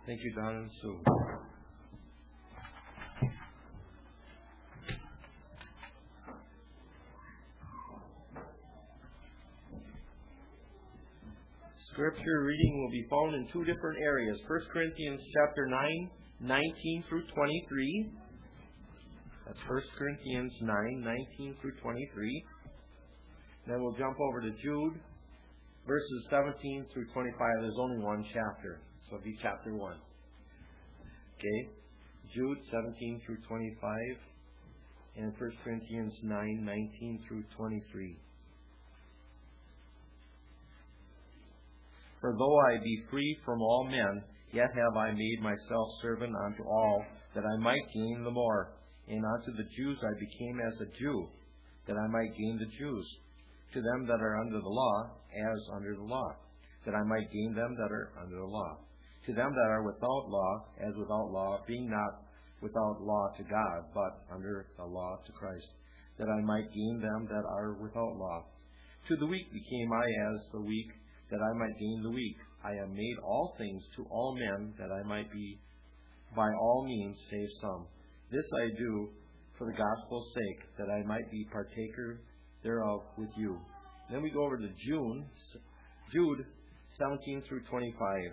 Thank you, Don and Sue. Scripture reading will be found in two different areas. 1 Corinthians chapter 9, 19 through 23. That's 1 Corinthians 9, 19 through 23. Then we'll jump over to Jude, verses 17 through 25. There's only one chapter, so it'll be chapter 1. Okay? Jude 17 through 25, and 1 Corinthians 9, 19 through 23. For though I be free from all men, yet have I made myself servant unto all, that I might gain the more. And unto the Jews I became as a Jew, that I might gain the Jews. To them that are under the law, as under the law, that I might gain them that are under the law. To them that are without law, as without law, being not without law to God, but under the law to Christ, that I might gain them that are without law. To the weak became I as the weak, that I might gain the weak. I am made all things to all men, that I might be by all means save some. This I do for the gospel's sake, that I might be partaker thereof with you. Then we go over to Jude 17 through 25.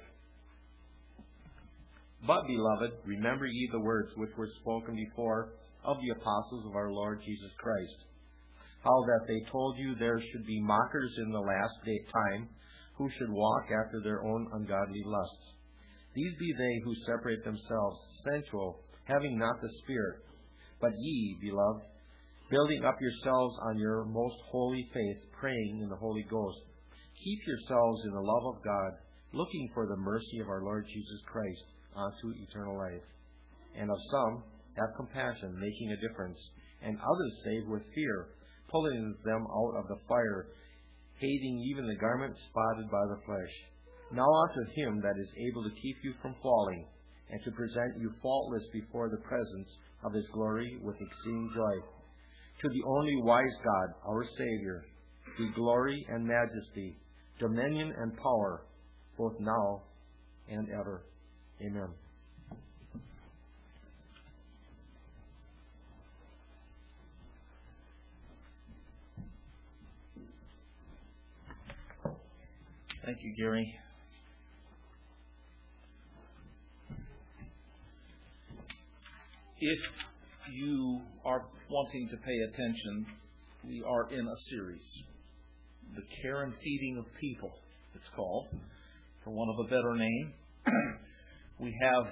But, beloved, remember ye the words which were spoken before of the apostles of our Lord Jesus Christ, how that they told you there should be mockers in the last time, who should walk after their own ungodly lusts. These be they who separate themselves, sensual, having not the Spirit. But ye, beloved, building up yourselves on your most holy faith, praying in the Holy Ghost, keep yourselves in the love of God, looking for the mercy of our Lord Jesus Christ unto eternal life. And of some have compassion, making a difference, and others save with fear, pulling them out of the fire, hating even the garment spotted by the flesh. Now unto him that is able to keep you from falling, and to present you faultless before the presence of his glory with exceeding joy. To the only wise God, our Savior, be glory and majesty, dominion and power, both now and ever. Amen. Thank you, Gary. If you are wanting to pay attention, we are in a series. The Care and Feeding of People, it's called, for want of a better name. We have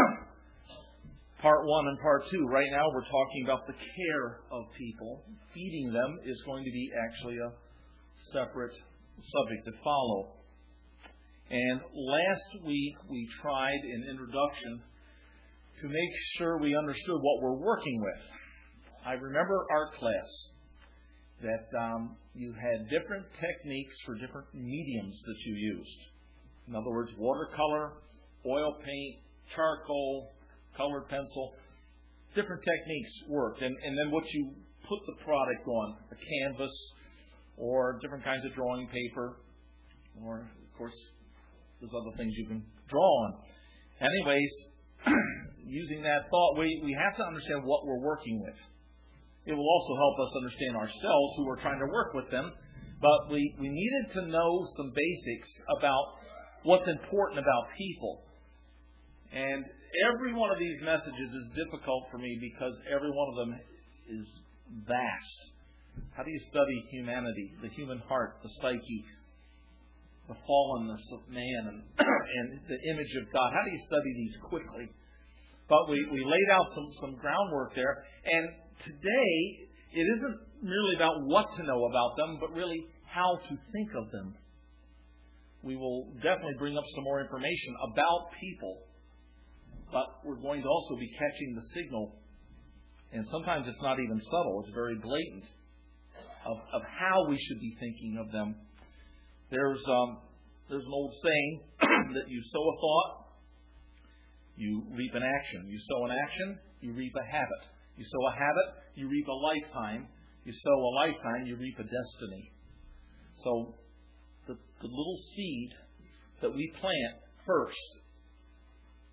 part 1 and part 2. Right now we're talking about the care of people. Feeding them is going to be actually a separate subject to follow. And last week we tried in introduction to make sure we understood what we're working with. I remember art class that you had different techniques for different mediums that you used. In other words, watercolor, oil paint, charcoal, colored pencil. Different techniques worked. And then what you put the product on, a canvas or different kinds of drawing paper, or, of course, there's other things you can draw on. Anyways, using that thought, we have to understand what we're working with. It will also help us understand ourselves who we're trying to work with them. But we needed to know some basics about what's important about people. And every one of these messages is difficult for me because every one of them is vast. How do you study humanity, the human heart, the psyche, the fallenness of man, and the image of God? How do you study these quickly? But we laid out some groundwork there. And today, it isn't merely about what to know about them, but really how to think of them. We will definitely bring up some more information about people, but we're going to also be catching the signal. And sometimes it's not even subtle, it's very blatant, of how we should be thinking of them. There's an old saying that you sow a thought, you reap an action. You sow an action, you reap a habit. You sow a habit, you reap a lifetime. You sow a lifetime, you reap a destiny. So the little seed that we plant first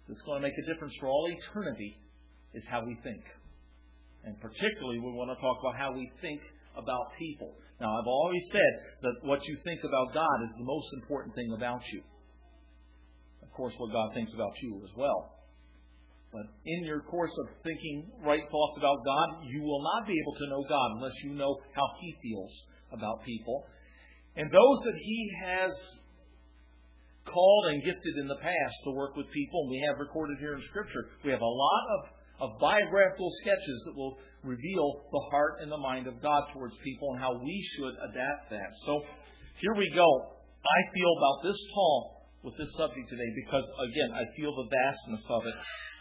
that's going to make a difference for all eternity is how we think. And particularly, we want to talk about how we think about people. Now, I've always said that what you think about God is the most important thing about you. Of course, what God thinks about you as well. But in your course of thinking right thoughts about God, you will not be able to know God unless you know how He feels about people. And those that He has called and gifted in the past to work with people, and we have recorded here in Scripture, we have a lot of biographical sketches that will reveal the heart and the mind of God towards people and how we should adapt that. So here we go. I feel about this tall with this subject today because, again, I feel the vastness of it.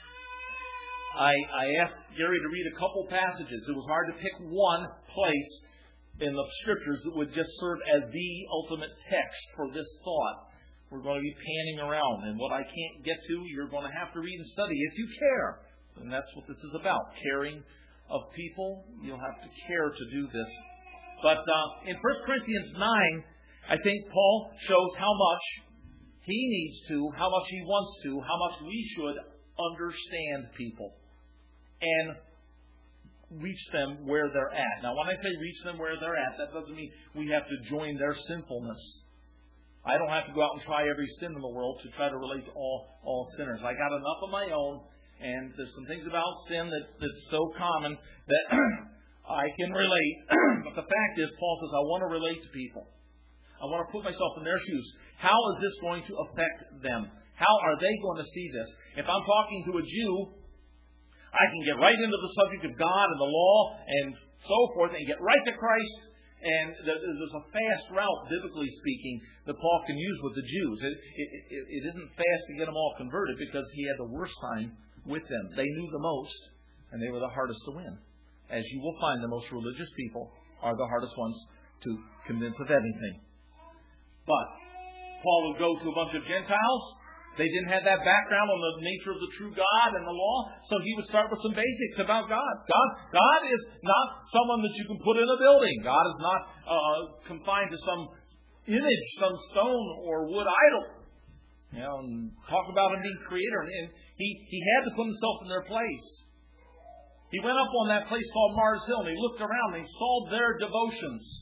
I asked Gary to read a couple passages. It was hard to pick one place in the Scriptures that would just serve as the ultimate text for this thought. We're going to be panning around, and what I can't get to, you're going to have to read and study if you care. And that's what this is about, caring of people. You'll have to care to do this. But in 1 Corinthians 9, I think Paul shows how much he needs to, how much he wants to, how much we should understand people and reach them where they're at. Now, when I say reach them where they're at, that doesn't mean we have to join their sinfulness. I don't have to go out and try every sin in the world to try to relate to all sinners. I got enough of my own, and there's some things about sin that's so common that I can relate. But the fact is, Paul says, I want to relate to people. I want to put myself in their shoes. How is this going to affect them? How are they going to see this? If I'm talking to a Jew, I can get right into the subject of God and the law and so forth and get right to Christ. And there's a fast route, biblically speaking, that Paul can use with the Jews. It isn't fast to get them all converted because he had the worst time with them. They knew the most, and they were the hardest to win. As you will find, the most religious people are the hardest ones to convince of anything. But Paul would go to a bunch of Gentiles. They didn't have that background on the nature of the true God and the law, so he would start with some basics about God. God is not someone that you can put in a building. God is not confined to some image, some stone or wood idol. You know, and talk about him being creator. And he had to put himself in their place. He went up on that place called Mars Hill, and he looked around and he saw their devotions.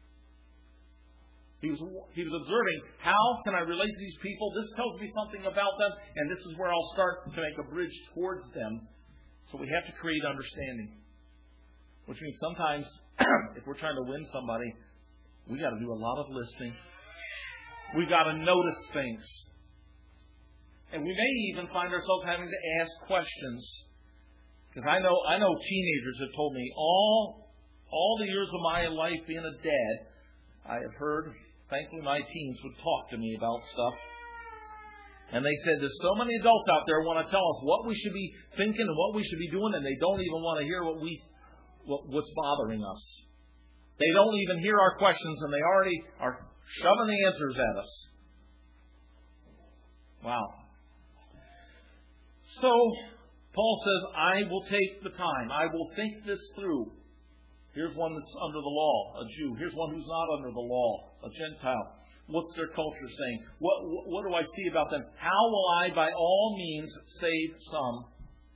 He was observing, how can I relate to these people? This tells me something about them, and this is where I'll start to make a bridge towards them. So we have to create understanding. Which means sometimes, if we're trying to win somebody, we got to do a lot of listening. We've got to notice things. And we may even find ourselves having to ask questions. Because I know teenagers have told me, all the years of my life being a dad, I have heard, thankfully my teens would talk to me about stuff. And they said, there's so many adults out there who want to tell us what we should be thinking and what we should be doing, and they don't even want to hear what's bothering us. They don't even hear our questions, and they already are shoving the answers at us. Wow. So, Paul says, I will take the time. I will think this through. Here's one that's under the law, a Jew. Here's one who's not under the law, a Gentile. What's their culture saying? What do I see about them? How will I, by all means, save some?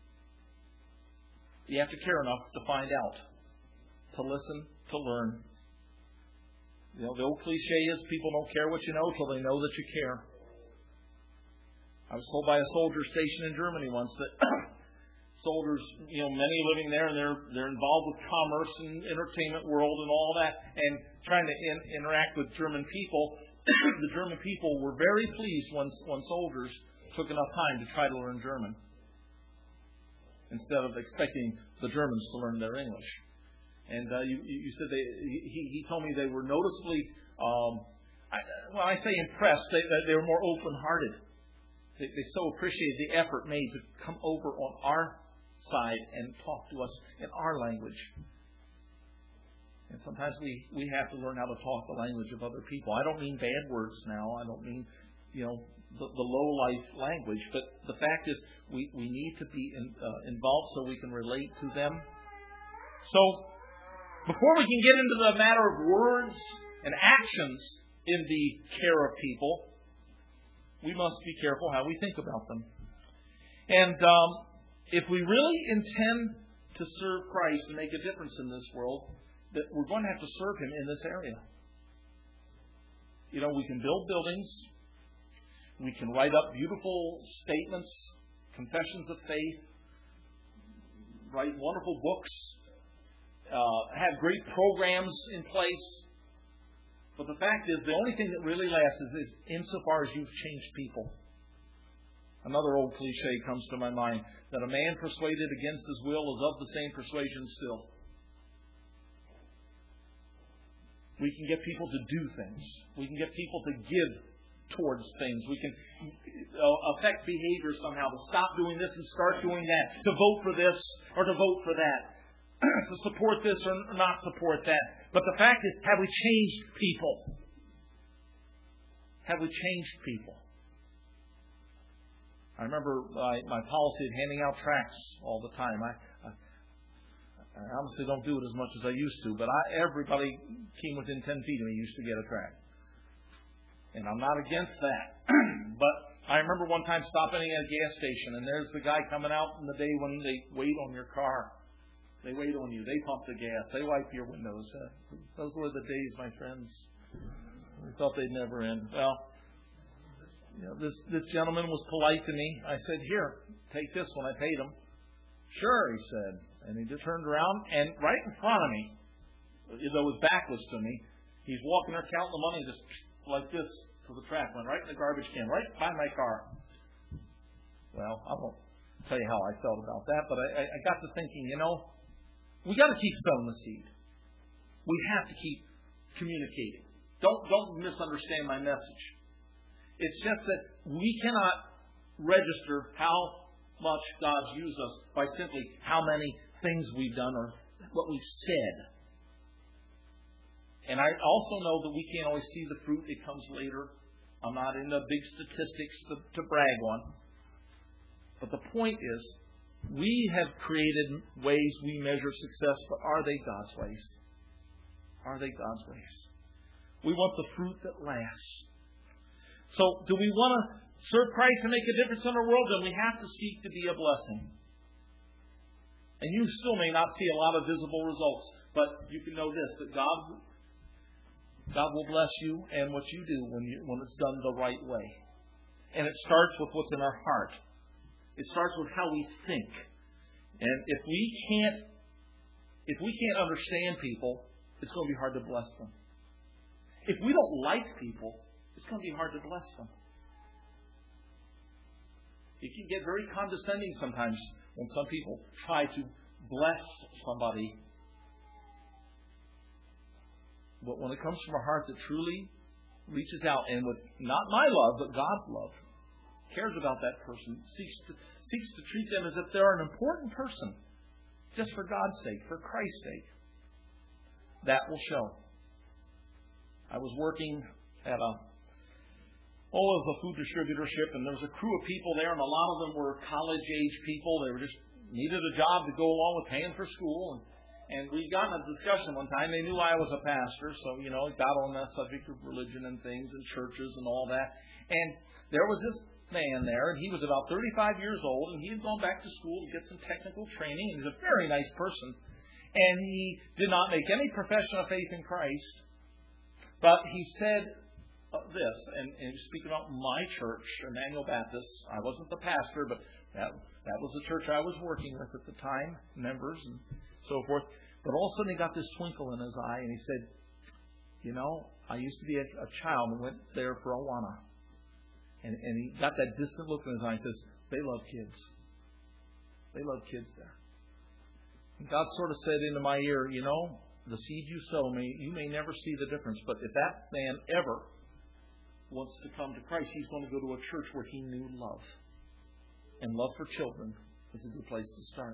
You have to care enough to find out, to listen, to learn. You know, the old cliche is people don't care what you know till they know that you care. I was told by a soldier stationed in Germany once that soldiers, many living there, and they're involved with commerce and entertainment world and all that, and trying to interact with German people. The German people were very pleased when soldiers took enough time to try to learn German, instead of expecting the Germans to learn their English. And you said he told me they were noticeably, when I say impressed, they were more open-hearted. They so appreciated the effort made to come over on our side and talk to us in our language. And sometimes we have to learn how to talk the language of other people. I don't mean bad words now. I don't mean, the low-life language. But the fact is, we need to be involved so we can relate to them. So, before we can get into the matter of words and actions in the care of people, we must be careful how we think about them. And if we really intend to serve Christ and make a difference in this world, that we're going to have to serve Him in this area. You know, we can build buildings. We can write up beautiful statements, confessions of faith, write wonderful books, have great programs in place. But the fact is, the only thing that really lasts is insofar as you've changed people. Another old cliche comes to my mind, that a man persuaded against his will is of the same persuasion still. We can get people to do things. We can get people to give towards things. We can affect behavior somehow, to stop doing this and start doing that, to vote for this or to vote for that, to support this or not support that. But the fact is, have we changed people? Have we changed people? I remember my policy of handing out tracts all the time. I honestly don't do it as much as I used to, but everybody came within 10 feet of me used to get a tract. And I'm not against that. But I remember one time stopping at a gas station, and there's the guy coming out in the day when they wait on your car. They wait on you. They pump the gas. They wipe your windows. Those were the days, my friends. We thought they'd never end. Well, you know, this gentleman was polite to me. I said, "Here, take this one." I paid him. "Sure," he said. And he just turned around, and right in front of me, though his back was to me, he's walking there counting the money just like this to the track, went right in the garbage can, right by my car. Well, I won't tell you how I felt about that, but I got to thinking, you know, we got to keep sowing the seed. We have to keep communicating. Don't misunderstand my message. It's just that we cannot register how much God's used us by simply how many things we've done or what we've said. And I also know that we can't always see the fruit. It comes later. I'm not into big statistics to brag on. But the point is, we have created ways we measure success, but are they God's ways? Are they God's ways? We want the fruit that lasts. So, do we want to serve Christ and make a difference in our world? Then we have to seek to be a blessing. And you still may not see a lot of visible results, but you can know this, that God will bless you and what you do when it's done the right way. And it starts with what's in our heart. It starts with how we think. And if we can't understand people, it's going to be hard to bless them. If we don't like people, it's going to be hard to bless them. It can get very condescending sometimes when some people try to bless somebody. But when it comes from a heart that truly reaches out and with not my love, but God's love, cares about that person, seeks to treat them as if they're an important person, just for God's sake, for Christ's sake, that will show. I was working at a food distributorship, and there was a crew of people there, and a lot of them were college-age people. They were just needed a job to go along with paying for school. And we got in a discussion one time. They knew I was a pastor, so, it got on that subject of religion and things and churches and all that. And there was this man there, and he was about 35 years old, and he had gone back to school to get some technical training. He was a very nice person. And he did not make any profession of faith in Christ. But he said this, and speaking about my church, Emmanuel Baptist, I wasn't the pastor, but that was the church I was working with at the time, members and so forth. But all of a sudden he got this twinkle in his eye, and he said, I used to be a child and went there for Awana. And he got that distant look in his eye and says, they love kids. They love kids there. And God sort of said into my ear, the seed you sow, you may never see the difference, but if that man ever wants to come to Christ, he's going to go to a church where he knew love. And love for children is a good place to start.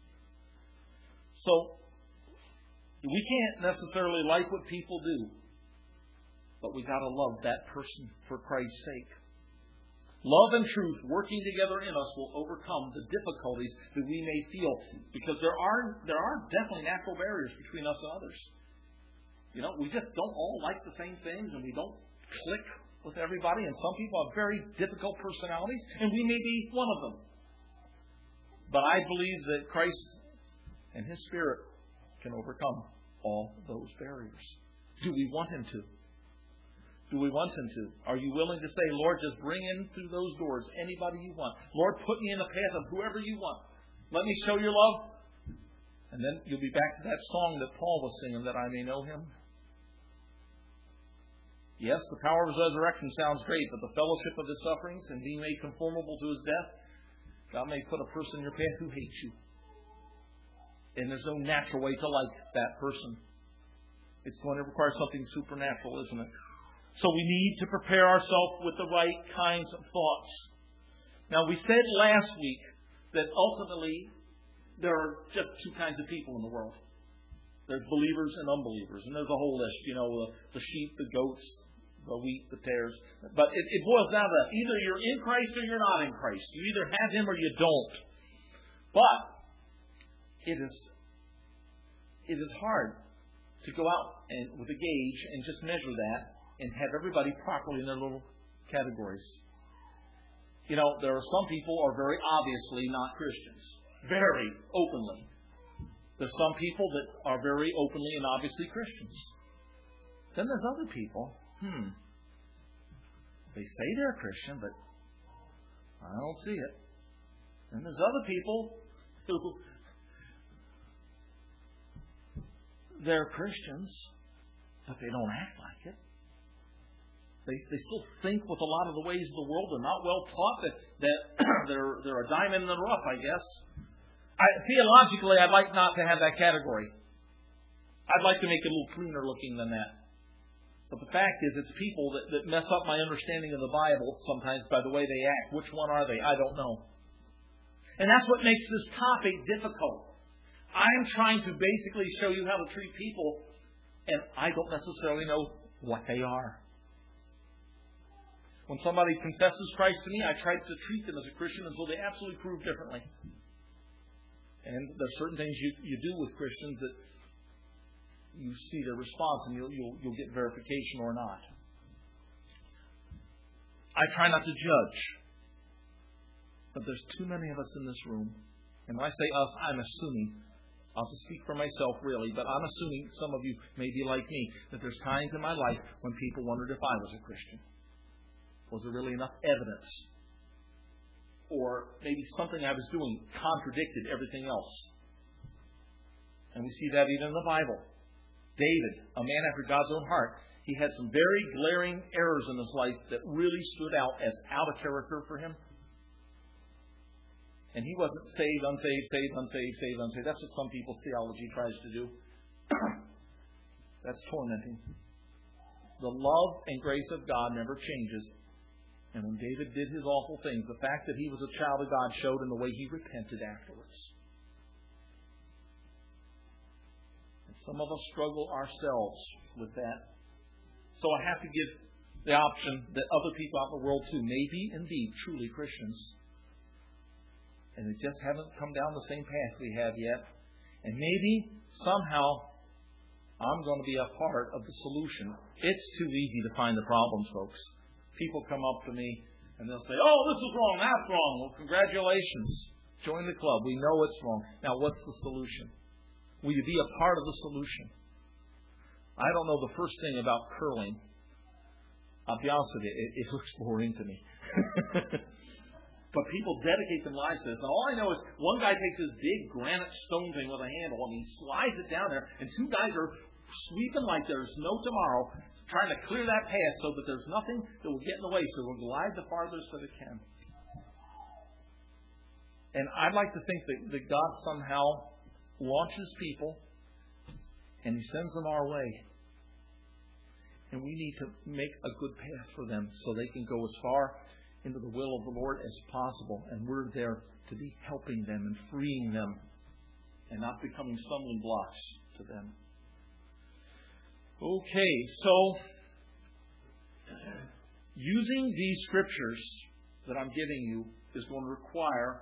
So, we can't necessarily like what people do, but we got to love that person for Christ's sake. Love and truth working together in us will overcome the difficulties that we may feel, because there are definitely natural barriers between us and others. We just don't all like the same things, and we don't click with everybody, and some people have very difficult personalities, and we may be one of them. But I believe that Christ and His Spirit can overcome all those barriers. Do we want Him to? Do we want Him to? Are you willing to say, Lord, just bring in through those doors anybody you want. Lord, put me in the path of whoever you want. Let me show your love. And then you'll be back to that song that Paul was singing, that I may know Him. Yes, the power of His resurrection sounds great, but the fellowship of His sufferings and being made conformable to His death, God may put a person in your path who hates you. And there's no natural way to like that person. It's going to require something supernatural, isn't it? So we need to prepare ourselves with the right kinds of thoughts. Now, we said last week that ultimately there are just two kinds of people in the world. There's believers and unbelievers. And there's a whole list, the sheep, the goats, the wheat, the tares. But it boils down to either you're in Christ or you're not in Christ. You either have Him or you don't. But it is hard to go out and with a gauge and just measure that and have everybody properly in their little categories. There are some people who are very obviously not Christians. Very openly. There's some people that are very openly and obviously Christians. Then there's other people, they say they're Christian, but I don't see it. And there's other people who they're Christians, but they don't act like it. They still think with a lot of the ways of the world. They're not well taught. That they're a diamond in the rough, I guess. Theologically, I'd like not to have that category. I'd like to make it a little cleaner looking than that. But the fact is, it's people that mess up my understanding of the Bible sometimes by the way they act. Which one are they? I don't know. And that's what makes this topic difficult. I'm trying to basically show you how to treat people, and I don't necessarily know what they are. When somebody confesses Christ to me, I try to treat them as a Christian until they absolutely prove differently. And there's certain things you do with Christians that you see their response and you'll get verification or not. I try not to judge. But there's too many of us in this room. And when I say us, I'm assuming. I'll just speak for myself, really. But I'm assuming some of you may be like me. That there's times in my life when people wondered if I was a Christian. Was there really enough evidence? Or maybe something I was doing contradicted everything else. And we see that even in the Bible. David, a man after God's own heart, he had some very glaring errors in his life that really stood out as out of character for him. And he wasn't saved, unsaved, saved, unsaved, saved, unsaved. That's what some people's theology tries to do. That's tormenting. The love and grace of God never changes. And when David did his awful things, the fact that he was a child of God showed in the way he repented afterwards. And some of us struggle ourselves with that. So I have to give the option that other people out in the world too may be indeed truly Christians. And they just haven't come down the same path we have yet. And maybe somehow I'm going to be a part of the solution. It's too easy to find the problems, folks. People come up to me and they'll say, oh, this is wrong, that's wrong. Well, congratulations. Join the club. We know it's wrong. Now, what's the solution? Will you be a part of the solution? I don't know the first thing about curling. I'll be honest with you, it looks boring to me. But people dedicate their lives to this. And all I know is one guy takes this big granite stone thing with a handle and he slides it down there, and two guys are sweeping like there's no tomorrow, trying to clear that path so that there's nothing that will get in the way, so we'll glide the farthest that it can. And I'd like to think that God somehow launches people and He sends them our way. And we need to make a good path for them so they can go as far into the will of the Lord as possible. And we're there to be helping them and freeing them and not becoming stumbling blocks to them. Okay, so using these scriptures that I'm giving you is going to require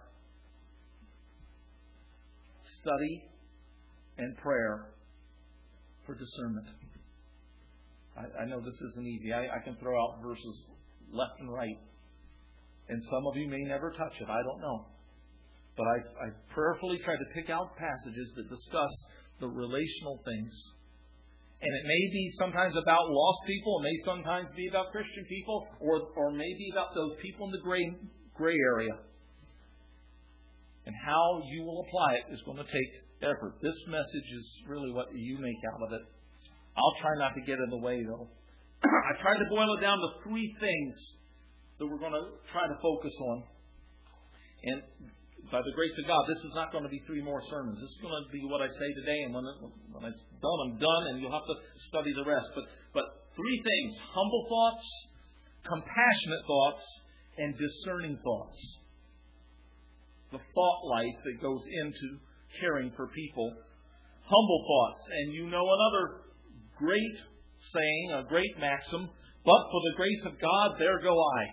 study and prayer for discernment. I know this isn't easy. I can throw out verses left and right. And some of you may never touch it. I don't know. But I prayerfully try to pick out passages that discuss the relational things. And it may be sometimes about lost people. It may sometimes be about Christian people. Or maybe about those people in the gray area. And how you will apply it is going to take effort. This message is really what you make out of it. I'll try not to get in the way, though. I tried to boil it down to 3 things that we're going to try to focus on. And by the grace of God, this is not going to be 3 more sermons. This is going to be what I say today, and when I'm done, I'm done, and you'll have to study the rest. But 3 things: humble thoughts, compassionate thoughts, and discerning thoughts. The thought life that goes into caring for people. Humble thoughts. And you know another great saying, a great maxim: but for the grace of God, there go I.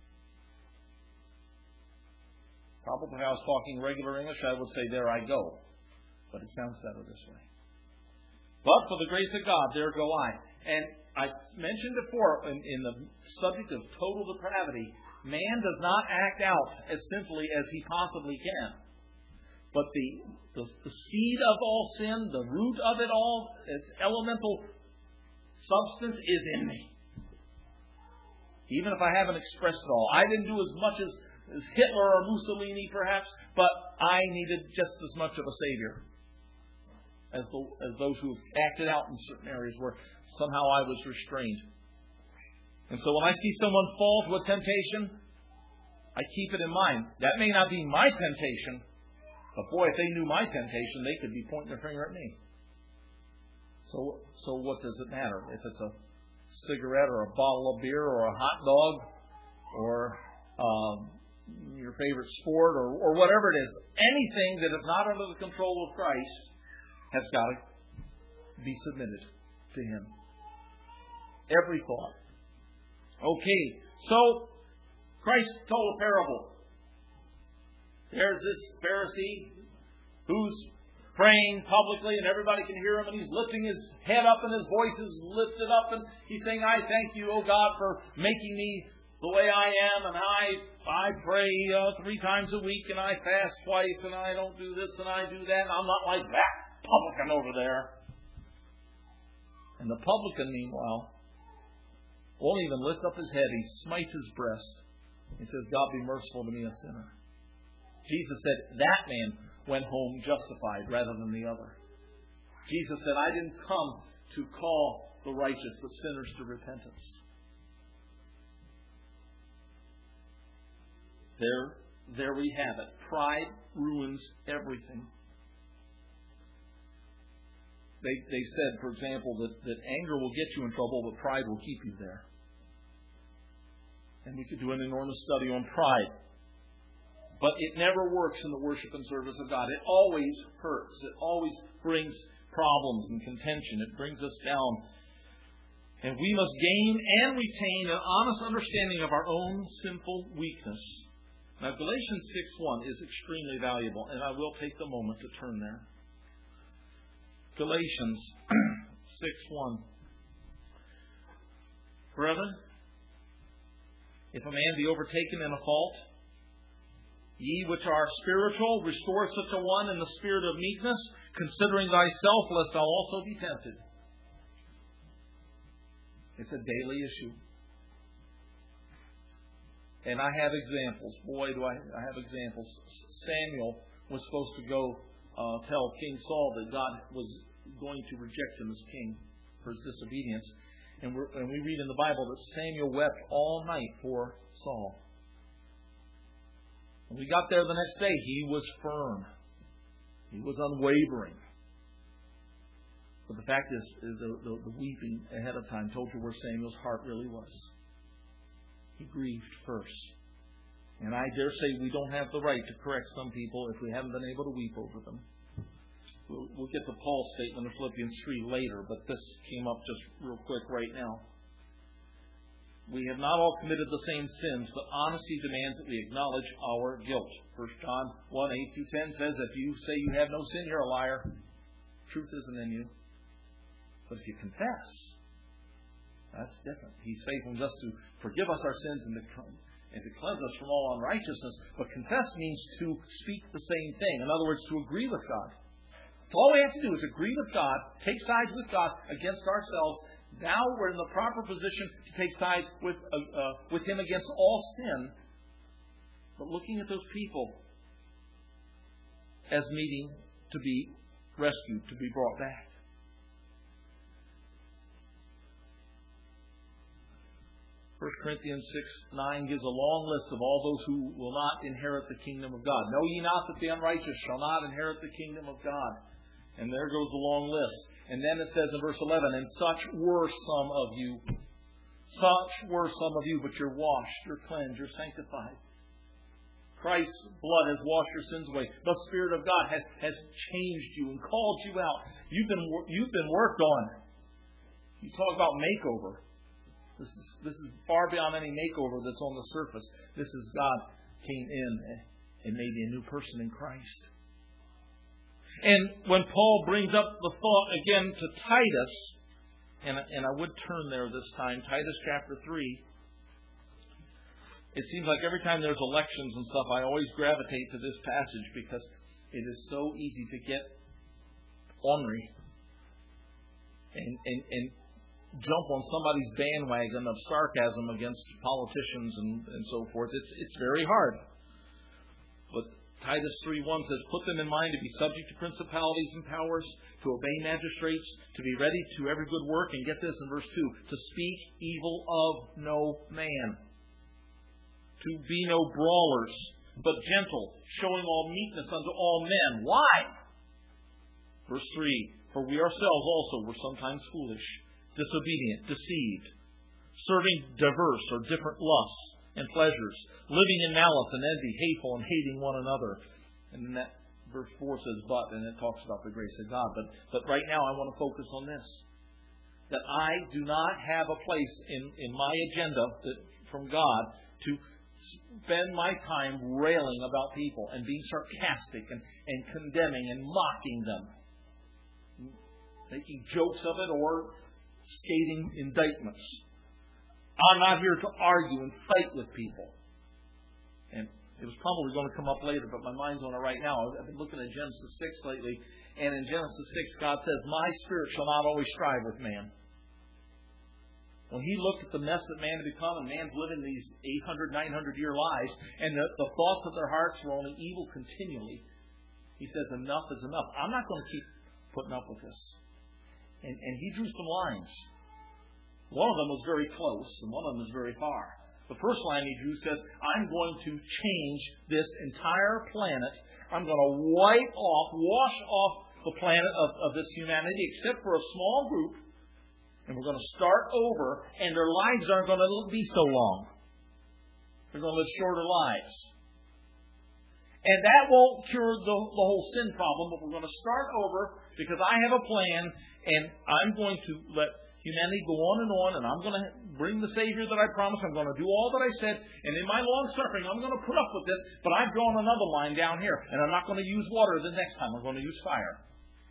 Probably if I was talking regular English, I would say, there I go. But it sounds better this way. But for the grace of God, there go I. And I mentioned before, in the subject of total depravity, man does not act out as simply as he possibly can. But the seed of all sin, the root of it all, its elemental substance is in me. Even if I haven't expressed it all. I didn't do as much as Hitler or Mussolini, perhaps, but I needed just as much of a Savior as those who acted out in certain areas where somehow I was restrained. And so when I see someone fall to a temptation, I keep it in mind. That may not be my temptation, but boy, if they knew my temptation, they could be pointing their finger at me. So what does it matter? If it's a cigarette or a bottle of beer or a hot dog or your favorite sport or whatever it is, anything that is not under the control of Christ has got to be submitted to Him. Every thought. Okay, so Christ told a parable. There's this Pharisee who's praying publicly and everybody can hear him, and he's lifting his head up and his voice is lifted up and he's saying, I thank you, O God, for making me the way I am, and I pray 3 times a week, and I fast twice, and I don't do this and I do that, and I'm not like that publican over there. And the publican, meanwhile, won't even lift up his head. He smites his breast. He says, God, be merciful to me, a sinner. Jesus said that man went home justified rather than the other. Jesus said, I didn't come to call the righteous, but sinners to repentance. There we have it. Pride ruins everything. They said, for example, that anger will get you in trouble, but pride will keep you there. And we could do an enormous study on pride. But it never works in the worship and service of God. It always hurts. It always brings problems and contention. It brings us down. And we must gain and retain an honest understanding of our own sinful weakness. Now, Galatians 6:1 is extremely valuable, and I will take the moment to turn there. Galatians 6:1. Brethren, if a man be overtaken in a fault, ye which are spiritual, restore such a one in the spirit of meekness, considering thyself, lest thou also be tempted. It's a daily issue. And I have examples. Boy, do I have examples. Samuel was supposed to go tell King Saul that God was going to reject him as king for his disobedience. And we read in the Bible that Samuel wept all night for Saul. When we got there the next day, he was firm. He was unwavering. But the fact is the weeping ahead of time told you where Samuel's heart really was. He grieved first. And I dare say we don't have the right to correct some people if we haven't been able to weep over them. We'll get to Paul's statement of Philippians 3 later, but this came up just real quick right now. We have not all committed the same sins, but honesty demands that we acknowledge our guilt. 1 John 1:8-10 says, if you say you have no sin, you're a liar. Truth isn't in you. But if you confess, that's different. He's faithful and just to forgive us our sins and to cleanse us from all unrighteousness. But confess means to speak the same thing. In other words, to agree with God. So all we have to do is agree with God, take sides with God against ourselves. Now we're in the proper position to take sides with Him against all sin. But looking at those people as needing to be rescued, to be brought back. 1 Corinthians 6:9 gives a long list of all those who will not inherit the kingdom of God. Know ye not that the unrighteous shall not inherit the kingdom of God? And there goes the long list. And then it says in verse 11, and such were some of you. Such were some of you, but you're washed, you're cleansed, you're sanctified. Christ's blood has washed your sins away. The Spirit of God has changed you and called you out. You've been worked on. You talk about makeover. This is far beyond any makeover that's on the surface. This is God came in and made you a new person in Christ. And when Paul brings up the thought again to Titus, and I would turn there this time, Titus chapter 3. It seems like every time there's elections and stuff, I always gravitate to this passage because it is so easy to get ornery and jump on somebody's bandwagon of sarcasm against politicians and so forth. It's very hard. But Titus 3:1 says, put them in mind to be subject to principalities and powers, to obey magistrates, to be ready to every good work. And get this in verse 2, to speak evil of no man, to be no brawlers, but gentle, showing all meekness unto all men. Why? Verse 3, for we ourselves also were sometimes foolish, disobedient, deceived, serving diverse or different lusts and pleasures, living in malice and envy, hateful and hating one another. And then that verse 4 says, but, and it talks about the grace of God. But right now I want to focus on this. That I do not have a place in my agenda from God to spend my time railing about people and being sarcastic and condemning and mocking them. Making jokes of it or scathing indictments. I'm not here to argue and fight with people. And it was probably going to come up later, but my mind's on it right now. I've been looking at Genesis 6 lately, and in Genesis 6, God says, my spirit shall not always strive with man. When He looked at the mess that man had become, and man's living these 800, 900-year lives, and the thoughts of their hearts were only evil continually, He says, enough is enough. I'm not going to keep putting up with this. And He drew some lines. One of them was very close, and one of them was very far. The first line He drew says, I'm going to change this entire planet. I'm going to wash off the planet of this humanity, except for a small group. And we're going to start over, and their lives aren't going to be so long. They're going to live shorter lives. And that won't cure the whole sin problem, but we're going to start over because I have a plan, and I'm going to let humanity go on, and I'm going to bring the Savior that I promised. I'm going to do all that I said, and in my long suffering, I'm going to put up with this, but I've drawn another line down here, and I'm not going to use water the next time. I'm going to use fire.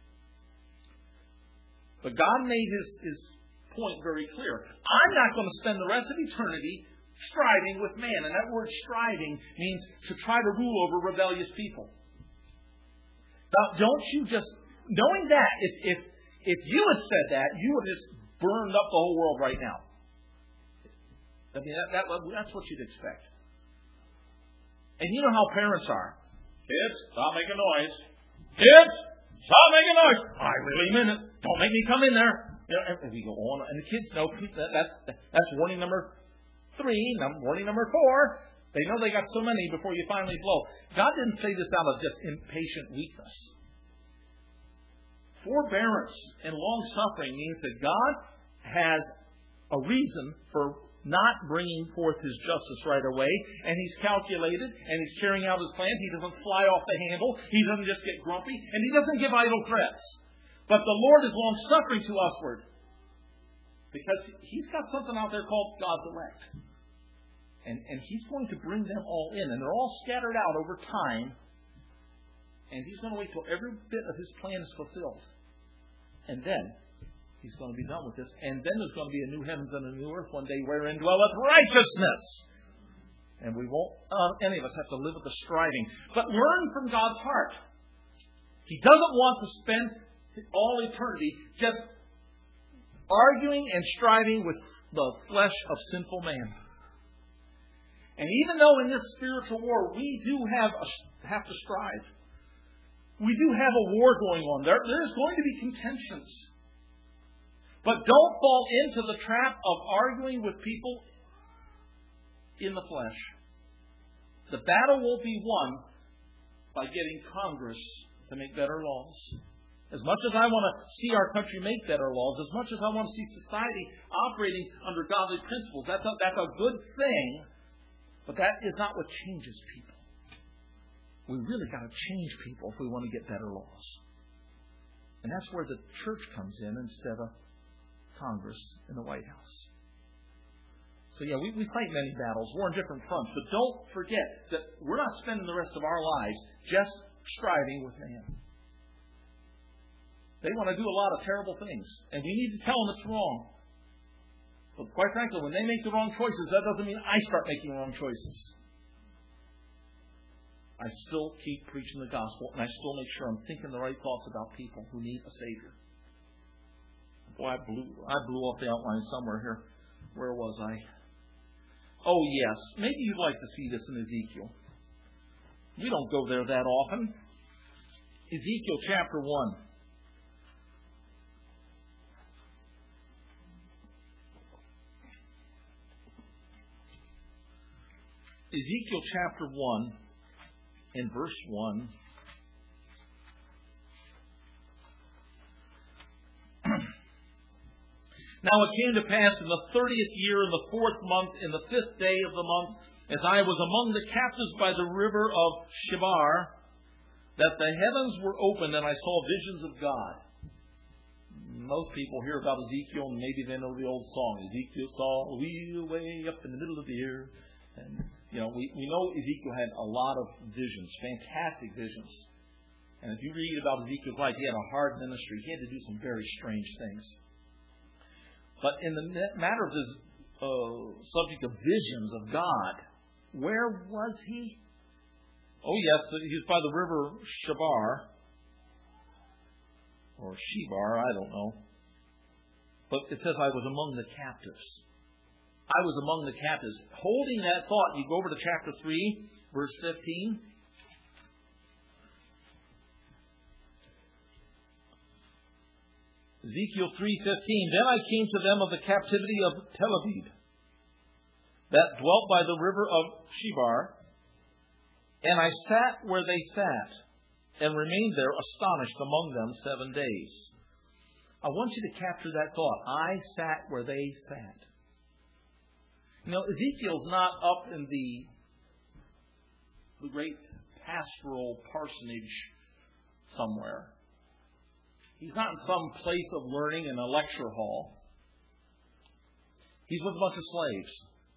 But God made His point very clear. I'm not going to spend the rest of eternity striving with man. And that word striving means to try to rule over rebellious people. Now, don't you just... Knowing that, if you had said that, you would have just burned up the whole world right now. I mean, that's what you'd expect. And you know how parents are. Kids, stop making noise. Kids, stop making noise. I really mean it. Don't make me come in there. You know, and we go on, and the kids know that's warning number 3, warning number 4. They know they got so many before you finally blow. God didn't say this out of just impatient weakness. Forbearance and long suffering means that God has a reason for not bringing forth His justice right away, and He's calculated, and He's carrying out His plan. He doesn't fly off the handle. He doesn't just get grumpy, and He doesn't give idle threats. But the Lord is long-suffering to usward. Because He's got something out there called God's elect. And He's going to bring them all in. And they're all scattered out over time. And He's going to wait till every bit of His plan is fulfilled. And then He's going to be done with this. And then there's going to be a new heavens and a new earth one day wherein dwelleth righteousness. And we won't, any of us, have to live with the striving. But learn from God's heart. He doesn't want to spend all eternity just arguing and striving with the flesh of sinful man. And even though in this spiritual war we do have to strive, we do have a war going on. There's going to be contentions. But don't fall into the trap of arguing with people in the flesh. The battle will be won by getting Congress to make better laws. As much as I want to see our country make better laws, as much as I want to see society operating under godly principles, that's a good thing, but that is not what changes people. We really got to change people if we want to get better laws. And that's where the church comes in instead of Congress and the White House. So yeah, we fight many battles. We're on different fronts. But don't forget that we're not spending the rest of our lives just striving with man. They want to do a lot of terrible things. And we need to tell them it's wrong. But quite frankly, when they make the wrong choices, that doesn't mean I start making wrong choices. I still keep preaching the gospel, and I still make sure I'm thinking the right thoughts about people who need a Savior. Boy, I blew off the outline somewhere here. Where was I? Oh, yes. Maybe you'd like to see this in Ezekiel. We don't go there that often. Ezekiel chapter 1. Ezekiel chapter 1 and verse 1. Now it came to pass in the 30th year, in the 4th month, in the 5th day of the month, as I was among the captives by the river of Chebar, that the heavens were opened, and I saw visions of God. Most people hear about Ezekiel, and maybe they know the old song, Ezekiel saw a wheel way up in the middle of the air. And, we know Ezekiel had a lot of visions, fantastic visions. And if you read about Ezekiel's life, he had a hard ministry. He had to do some very strange things. But in the matter of this subject of visions of God, where was he? Oh, yes, he was by the river Chebar. Or Shebar, I don't know. But it says, I was among the captives. I was among the captives. Holding that thought, you go over to chapter 3, verse 15. Ezekiel 3:15. Then I came to them of the captivity of Tel Aviv, that dwelt by the river of Chebar, and I sat where they sat, and remained there astonished among them 7 days. I want you to capture that thought. I sat where they sat. Ezekiel's not up in the great pastoral parsonage somewhere. He's not in some place of learning in a lecture hall. He's with a bunch of slaves.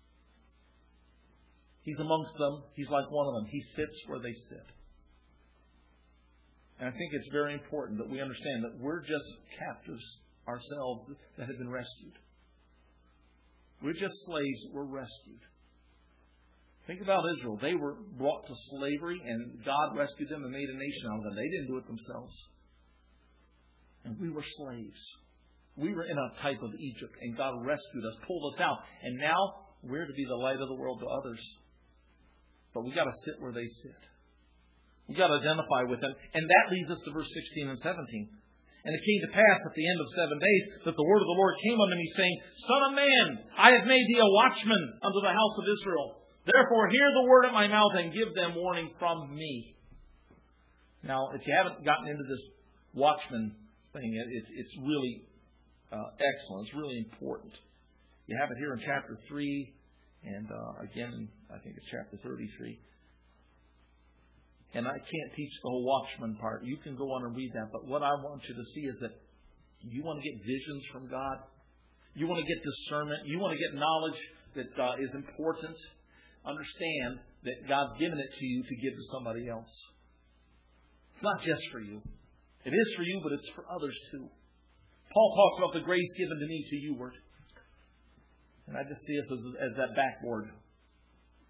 He's amongst them. He's like one of them. He sits where they sit. And I think it's very important that we understand that we're just captives ourselves that have been rescued. We're just slaves that were rescued. Think about Israel. They were brought to slavery, and God rescued them and made a nation out of them. They didn't do it themselves. And we were slaves. We were in a type of Egypt, and God rescued us, pulled us out. And now we're to be the light of the world to others. But we've got to sit where they sit. We've got to identify with them. And that leads us to verse 16 and 17. And it came to pass at the end of 7 days that the word of the Lord came unto me, saying, Son of man, I have made thee a watchman unto the house of Israel. Therefore hear the word of my mouth and give them warning from me. Now, if you haven't gotten into this watchman thing, it's really excellent. It's really important. You have it here in chapter 3 and again, I think it's chapter 33. And I can't teach the whole watchman part. You can go on and read that. But what I want you to see is that you want to get visions from God. You want to get discernment. You want to get knowledge that is important. Understand that God's given it to you to give to somebody else. It's not just for you. It is for you, but it's for others too. Paul talks about the grace given to me to you, word. And I just see us as that backboard.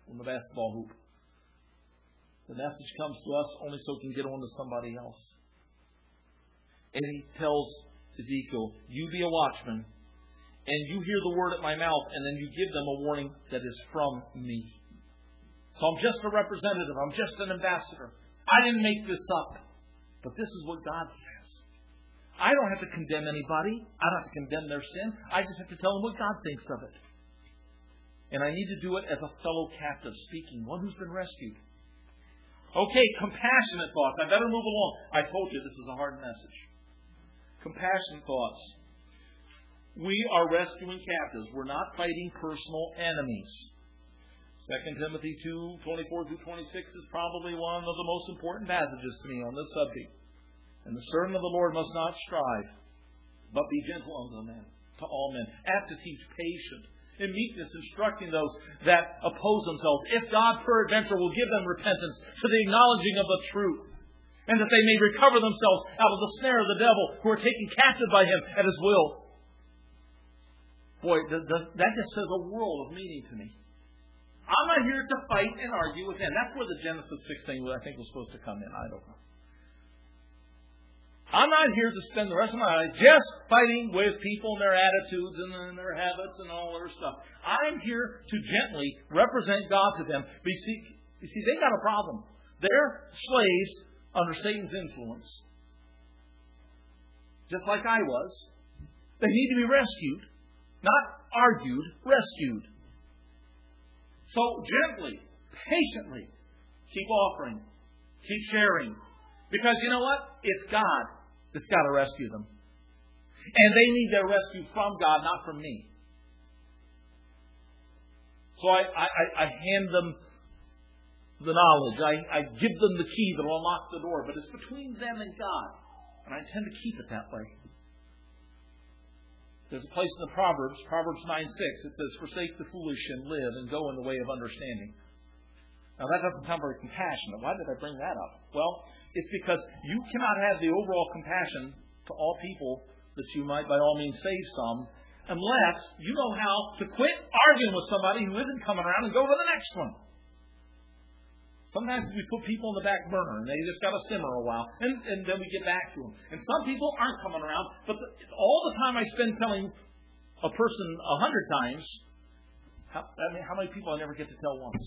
on the basketball hoop. The message comes to us only so it can get on to somebody else. And he tells Ezekiel, you be a watchman, and you hear the word at my mouth, and then you give them a warning that is from me. So I'm just a representative. I'm just an ambassador. I didn't make this up. But this is what God says. I don't have to condemn anybody. I don't have to condemn their sin. I just have to tell them what God thinks of it. And I need to do it as a fellow captive speaking, one who's been rescued. Okay, compassionate thoughts. I better move along. I told you this is a hard message. Compassionate thoughts. We are rescuing captives. We're not fighting personal enemies. 2 Timothy 2:24-26 is probably one of the most important passages to me on this subject. And the servant of the Lord must not strive, but be gentle unto men, to all men, apt to teach, patient, in meekness, instructing those that oppose themselves, if God peradventure will give them repentance to the acknowledging of the truth, and that they may recover themselves out of the snare of the devil, who are taken captive by him at his will. Boy, that just says a world of meaning to me. I'm not here to fight and argue with them. That's where the Genesis 6 thing I think was supposed to come in. I don't know. I'm not here to spend the rest of my life just fighting with people and their attitudes and their habits and all their stuff. I'm here to gently represent God to them. But you see, they got a problem. They're slaves under Satan's influence. Just like I was. They need to be rescued. Not argued, rescued. So gently, patiently, keep offering. Keep sharing. Because you know what? It's God that's got to rescue them. And they need their rescue from God, not from me. So I hand them the knowledge. I give them the key that will unlock the door. But it's between them and God. And I intend to keep it that way. There's a place in the Proverbs 9:6, it says, forsake the foolish and live and go in the way of understanding. Now that doesn't sound very compassionate. Why did I bring that up? Well, it's because you cannot have the overall compassion to all people that you might by all means save some unless you know how to quit arguing with somebody who isn't coming around and go to the next one. Sometimes we put people in the back burner and they just got to simmer a while and then we get back to them. And some people aren't coming around, but all the time I spend telling a person 100 times, how many people I never get to tell once?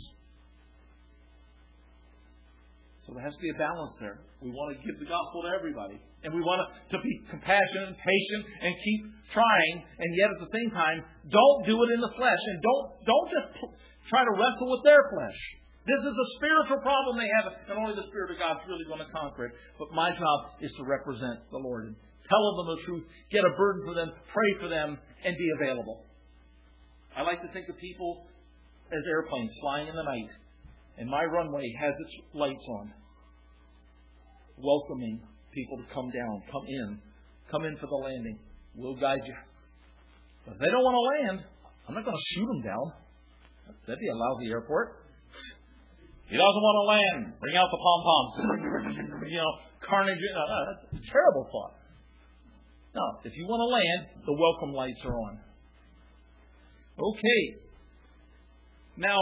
So there has to be a balance there. We want to give the gospel to everybody. And we want to be compassionate and patient and keep trying. And yet at the same time, don't do it in the flesh. And don't just try to wrestle with their flesh. This is a spiritual problem they have. And only the Spirit of God is really going to conquer it. But my job is to represent the Lord. And tell them the truth. Get a burden for them. Pray for them. And be available. I like to think of people as airplanes flying in the night. And my runway has its lights on, welcoming people to come down, come in for the landing. We'll guide you. But if they don't want to land, I'm not going to shoot them down. That'd be a lousy airport. He doesn't want to land. Bring out the pom-poms. Carnage. That's a terrible thought. No, if you want to land, the welcome lights are on. Okay. Now,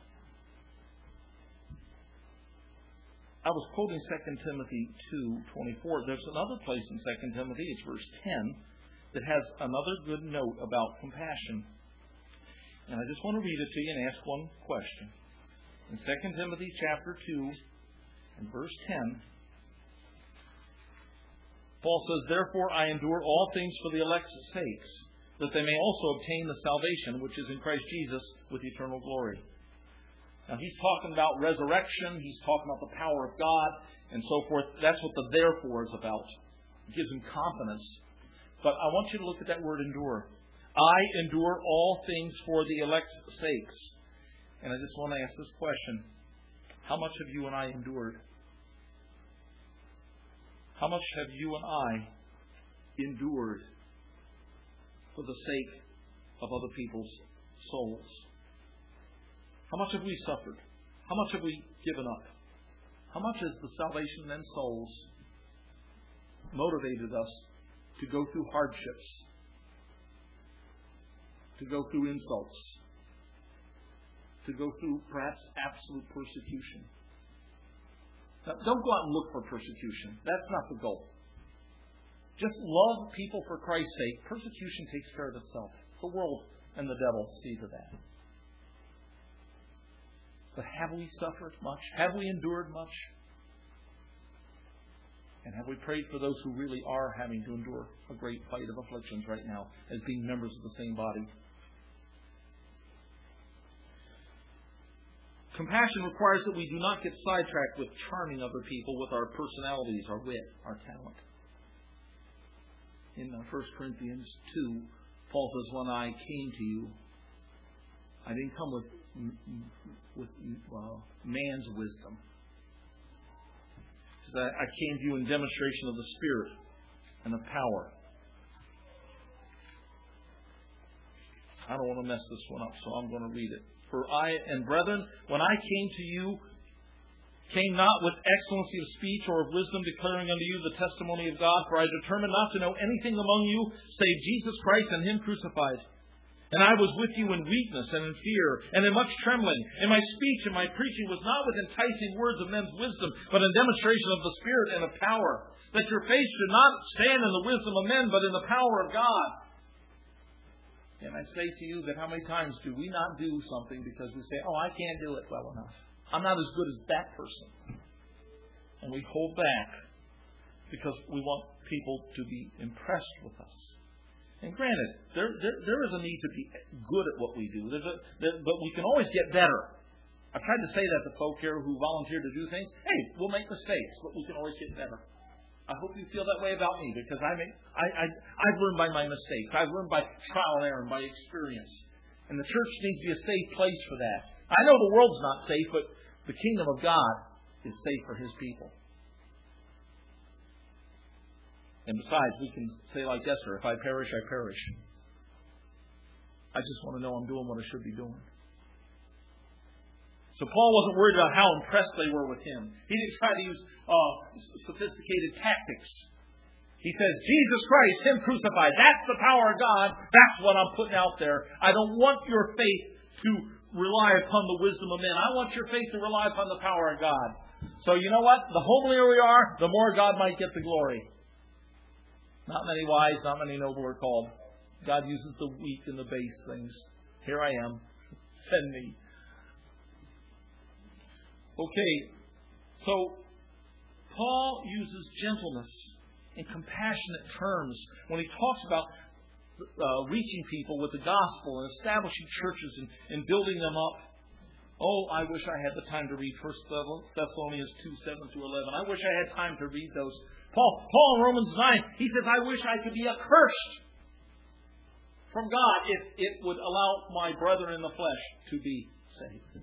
I was quoting 2 Timothy 2:24. There's another place in 2 Timothy, it's verse 10, that has another good note about compassion. And I just want to read it to you and ask one question. In 2 Timothy chapter 2 and verse 10, Paul says, therefore I endure all things for the elect's sakes, that they may also obtain the salvation which is in Christ Jesus with eternal glory. Now, he's talking about resurrection. He's talking about the power of God and so forth. That's what the therefore is about. It gives him confidence. But I want you to look at that word endure. I endure all things for the elect's sakes. And I just want to ask this question. How much have you and I endured? How much have you and I endured for the sake of other people's souls? How much have we suffered? How much have we given up? How much has the salvation and souls motivated us to go through hardships, to go through insults, to go through perhaps absolute persecution. Now, don't go out and look for persecution. That's not the goal. Just love people for Christ's sake. Persecution takes care of itself. The world and the devil see to that. But have we suffered much? Have we endured much? And have we prayed for those who really are having to endure a great fight of afflictions right now as being members of the same body? Compassion requires that we do not get sidetracked with charming other people with our personalities, our wit, our talent. In 1 Corinthians 2, Paul says, when I came to you, I didn't come with man's wisdom. He says, I came to you in demonstration of the Spirit and of power. I don't want to mess this one up, so I'm going to read it. For I and brethren, when I came to you, came not with excellency of speech or of wisdom, declaring unto you the testimony of God, for I determined not to know anything among you save Jesus Christ and Him crucified. And I was with you in weakness and in fear and in much trembling. And my speech and my preaching was not with enticing words of men's wisdom, but in demonstration of the Spirit and of power, that your faith should not stand in the wisdom of men, but in the power of God. And I say to you that how many times do we not do something because we say, I can't do it well enough. I'm not as good as that person. And we hold back because we want people to be impressed with us. And granted, there is a need to be good at what we do, but we can always get better. I've tried to say that to folk here who volunteer to do things. Hey, we'll make mistakes, but we can always get better. I hope you feel that way about me, because I've learned by my mistakes. I've learned by trial and error and by experience. And the church needs to be a safe place for that. I know the world's not safe, but the kingdom of God is safe for His people. And besides, we can say like Esther, if I perish, I perish. I just want to know I'm doing what I should be doing. So Paul wasn't worried about how impressed they were with him. He didn't try to use sophisticated tactics. He says, Jesus Christ, Him crucified. That's the power of God. That's what I'm putting out there. I don't want your faith to rely upon the wisdom of men. I want your faith to rely upon the power of God. So you know what? The homelier we are, the more God might get the glory. Not many wise, not many noble are called. God uses the weak and the base things. Here I am. Send me. Okay, so Paul uses gentleness in compassionate terms when he talks about reaching people with the gospel and establishing churches and building them up. I wish I had the time to read 1 Thessalonians 2:7-11. I wish I had time to read those. Paul in Romans 9, he says, I wish I could be accursed from God if it would allow my brethren in the flesh to be saved.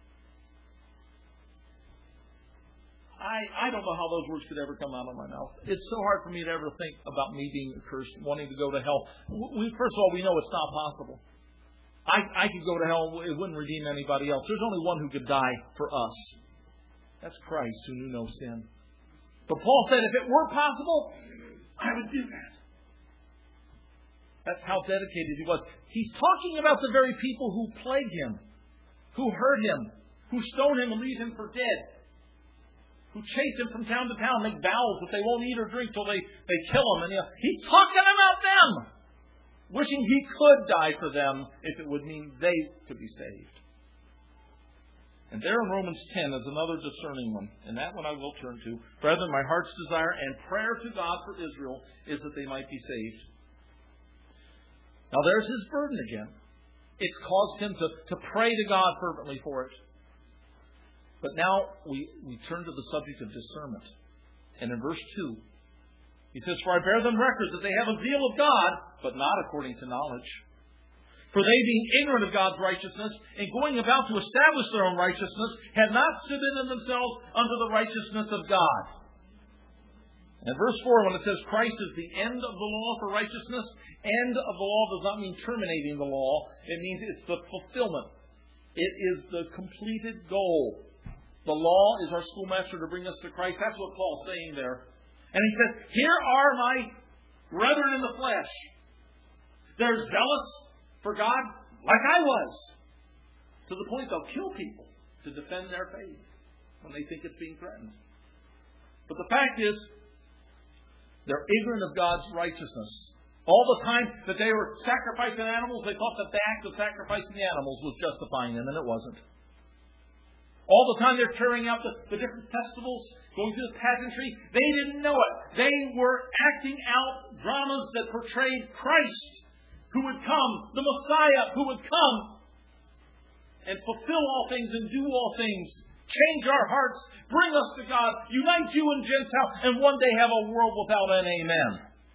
I don't know how those words could ever come out of my mouth. It's so hard for me to ever think about me being accursed, wanting to go to hell. First of all, we know it's not possible. I could go to hell. It wouldn't redeem anybody else. There's only one who could die for us. That's Christ, who knew no sin. But Paul said if it were possible, I would do that. That's how dedicated he was. He's talking about the very people who plague him, who hurt him, who stone him and leave him for dead, who chase him from town to town, make vows that they won't eat or drink till they kill him. And he's talking about them, wishing he could die for them if it would mean they could be saved. And there in Romans 10 is another discerning one, and that one I will turn to. Brethren, my heart's desire and prayer to God for Israel is that they might be saved. Now there's his burden again. It's caused him to pray to God fervently for it. But now we turn to the subject of discernment. And in verse 2, he says, For I bear them record that they have a zeal of God, but not according to knowledge. For they, being ignorant of God's righteousness, and going about to establish their own righteousness, have not submitted themselves unto the righteousness of God. And verse 4, when it says Christ is the end of the law for righteousness, end of the law does not mean terminating the law. It means it's the fulfillment. It is the completed goal. The law is our schoolmaster to bring us to Christ. That's what Paul's saying there. And he says, here are my brethren in the flesh. They're zealous for God like I was. To the point they'll kill people to defend their faith when they think it's being threatened. But the fact is, they're ignorant of God's righteousness. All the time that they were sacrificing animals, they thought that the act of sacrificing the animals was justifying them, and it wasn't. All the time they're carrying out the different festivals, going through the pageantry, they didn't know it. They were acting out dramas that portrayed Christ, who would come, the Messiah, who would come and fulfill all things and do all things, change our hearts, bring us to God, unite Jew and Gentile, and one day have a world without an amen.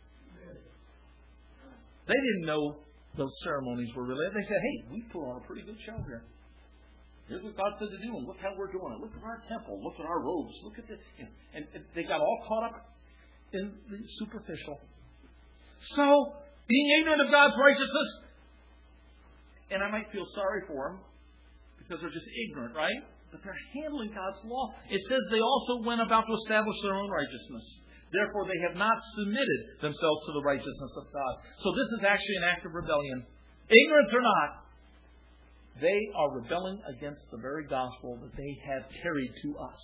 They didn't know those ceremonies were related. They said, hey, we put on a pretty good show here. Here's what God said to do, and look how we're doing it. Look at our temple. Look at our robes. Look at this. And they got all caught up in the superficial. So, being ignorant of God's righteousness, and I might feel sorry for them, because they're just ignorant, right? But they're handling God's law. It says they also went about to establish their own righteousness. Therefore, they have not submitted themselves to the righteousness of God. So this is actually an act of rebellion. Ignorance or not, they are rebelling against the very gospel that they have carried to us.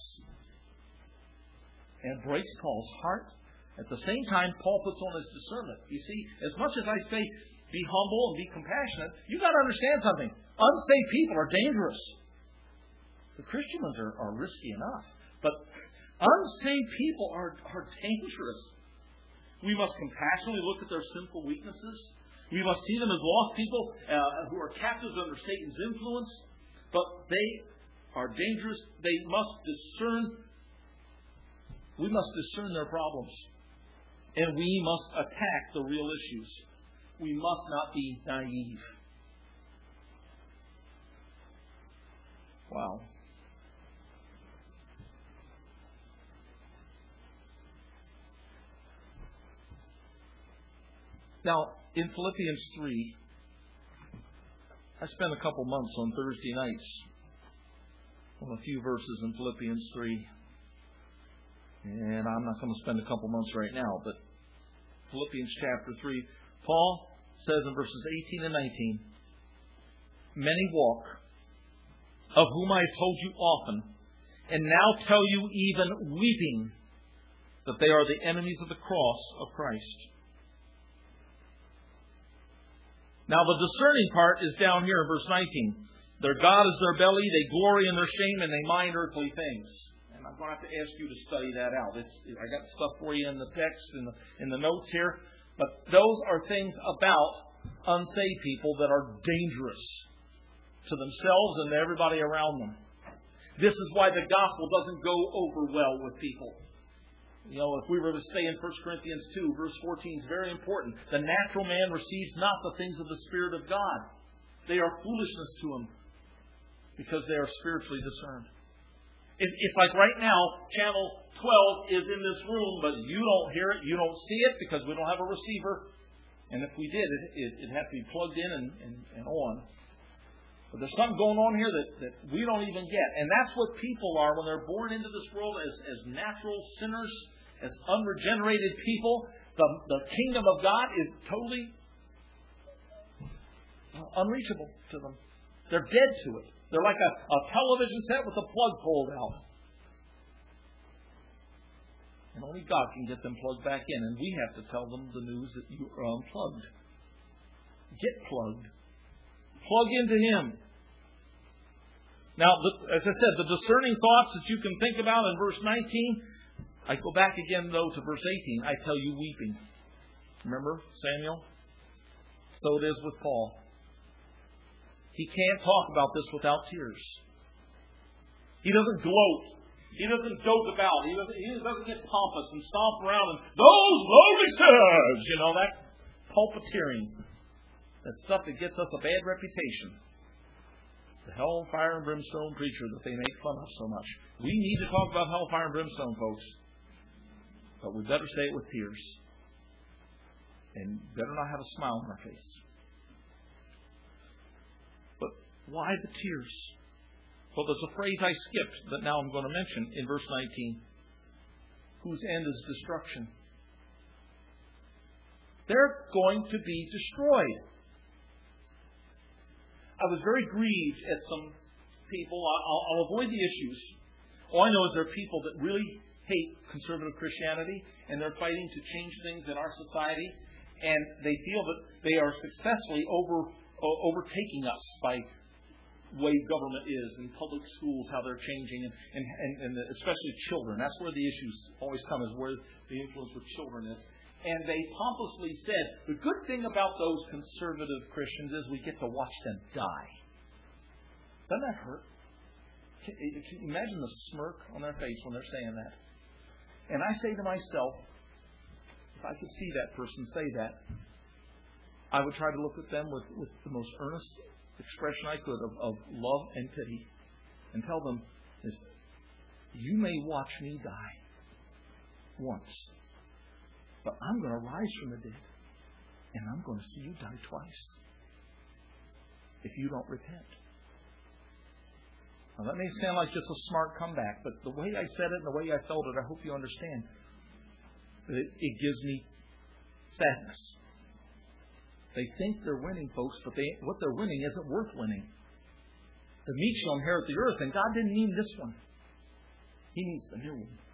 And breaks Paul's heart. At the same time, Paul puts on his discernment. You see, as much as I say, be humble and be compassionate, you've got to understand something. Unsaved people are dangerous. The Christian ones are risky enough. But unsaved people are dangerous. We must compassionately look at their sinful weaknesses. We must see them as lost people who are captives under Satan's influence. But they are dangerous. They must discern. We must discern their problems. And we must attack the real issues. We must not be naive. Wow. Now, in Philippians 3, I spent a couple months on Thursday nights on a few verses in Philippians 3. And I'm not going to spend a couple months right now, but Philippians chapter 3, Paul says in verses 18 and 19, many walk, of whom I have told you often, and now tell you even weeping, that they are the enemies of the cross of Christ. Now the discerning part is down here in verse 19. Their God is their belly, they glory in their shame, and they mind earthly things. And I'm going to have to ask you to study that out. I got stuff for you in the text, in the notes here. But those are things about unsaved people that are dangerous to themselves and to everybody around them. This is why the gospel doesn't go over well with people. You know, if we were to stay in 1 Corinthians 2, verse 14 is very important. The natural man receives not the things of the Spirit of God. They are foolishness to him because they are spiritually discerned. It's like right now, channel 12 is in this room, but you don't hear it, you don't see it because we don't have a receiver. And if we did, it'd have to be plugged in and on. But there's something going on here that we don't even get. And that's what people are when they're born into this world as natural sinners, as unregenerated people. The kingdom of God is totally unreachable to them. They're dead to it. They're like a television set with the plug pulled out. And only God can get them plugged back in. And we have to tell them the news that you are unplugged. Get plugged. Plug into Him. Now, as I said, the discerning thoughts that you can think about in verse 19, I go back again, though, to verse 18. I tell you weeping. Remember Samuel? So it is with Paul. He can't talk about this without tears. He doesn't gloat. He doesn't dote about. He doesn't get pompous and stomp around and those lowly sirs, that pulpiteering. That stuff that gets us a bad reputation. The hellfire and brimstone preacher that they make fun of so much. We need to talk about hellfire and brimstone, folks. But we better say it with tears. And better not have a smile on our face. But why the tears? Well, there's a phrase I skipped that now I'm going to mention in verse 19. Whose end is destruction. They're going to be destroyed. I was very grieved at some people. I'll avoid the issues. All I know is there are people that really hate conservative Christianity, and they're fighting to change things in our society, and they feel that they are successfully overtaking us by the way government is and public schools, how they're changing, and especially children. That's where the issues always come, is where the influence with children is. And they pompously said, the good thing about those conservative Christians is we get to watch them die. Doesn't that hurt? Can you imagine the smirk on their face when they're saying that? And I say to myself, if I could see that person say that, I would try to look at them with the most earnest expression I could of love and pity, and tell them, you may watch me die once, but I'm going to rise from the dead, and I'm going to see you die twice if you don't repent. Now, that may sound like just a smart comeback, but the way I said it and the way I felt it, I hope you understand that it gives me sadness. They think they're winning, folks, but what they're winning isn't worth winning. The meek shall inherit the earth, and God didn't mean this one. He means the new one.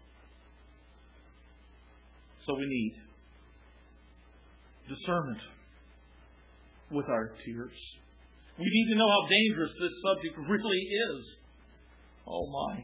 So we need discernment with our tears. We need to know how dangerous this subject really is. Oh my.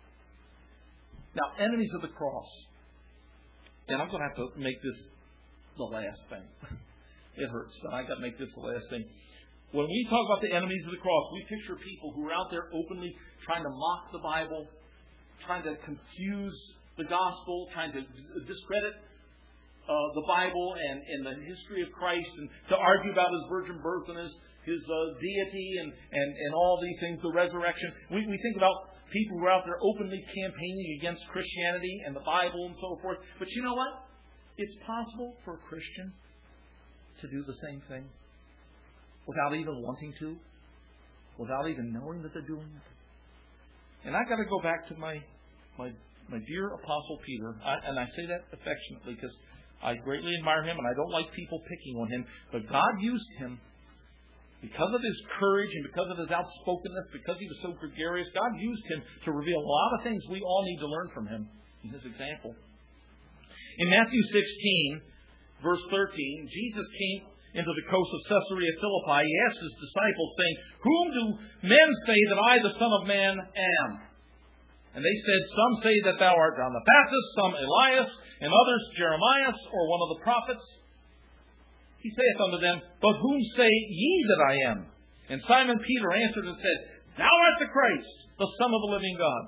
Now, enemies of the cross. And I'm going to have to make this the last thing. It hurts, but I've got to make this the last thing. When we talk about the enemies of the cross, we picture people who are out there openly trying to mock the Bible, trying to confuse the gospel, trying to discredit the Bible and the history of Christ, and to argue about His virgin birth and His deity and all these things, the resurrection. We think about people who are out there openly campaigning against Christianity and the Bible and so forth. But you know what? It's possible for a Christian to do the same thing without even wanting to, without even knowing that they're doing it. And I've got to go back to my dear Apostle Peter, and I say that affectionately because I greatly admire him, and I don't like people picking on him. But God used him because of his courage and because of his outspokenness, because he was so gregarious. God used him to reveal a lot of things we all need to learn from him in his example. In Matthew 16, verse 13, Jesus came into the coast of Caesarea Philippi. He asked his disciples, saying, "Whom do men say that I, the Son of Man, am?" And they said, "Some say that thou art John the Baptist, some Elias, and others Jeremiah, or one of the prophets." He saith unto them, "But whom say ye that I am?" And Simon Peter answered and said, "Thou art the Christ, the Son of the living God."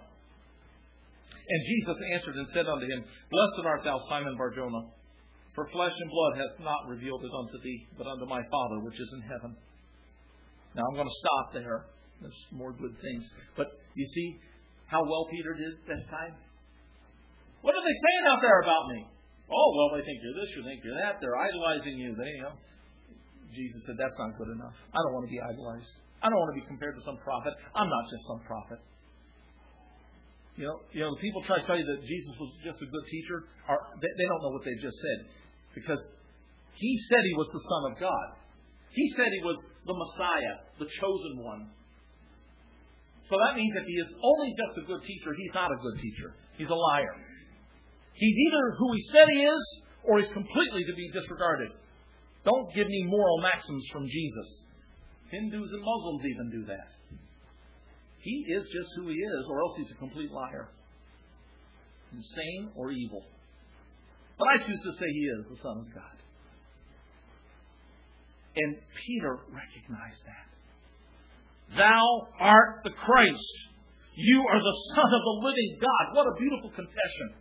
And Jesus answered and said unto him, "Blessed art thou, Simon Bar-Jonah, for flesh and blood hath not revealed it unto thee, but unto my Father which is in heaven." Now I'm going to stop there. There's more good things. But you see how well Peter did that time? What are they saying out there about me? Oh, well, they think you're this, you think you're that. They're idolizing you. Jesus said, that's not good enough. I don't want to be idolized. I don't want to be compared to some prophet. I'm not just some prophet. You know, the people try to tell you that Jesus was just a good teacher. They don't know what they just said. Because he said he was the Son of God. He said he was the Messiah, the chosen one. So that means if he is only just a good teacher, he's not a good teacher. He's a liar. He's either who he said he is, or he's completely to be disregarded. Don't give me moral maxims from Jesus. Hindus and Muslims even do that. He is just who he is, or else he's a complete liar. Insane or evil. But I choose to say he is the Son of God. And Peter recognized that. Thou art the Christ. You are the Son of the living God. What a beautiful confession.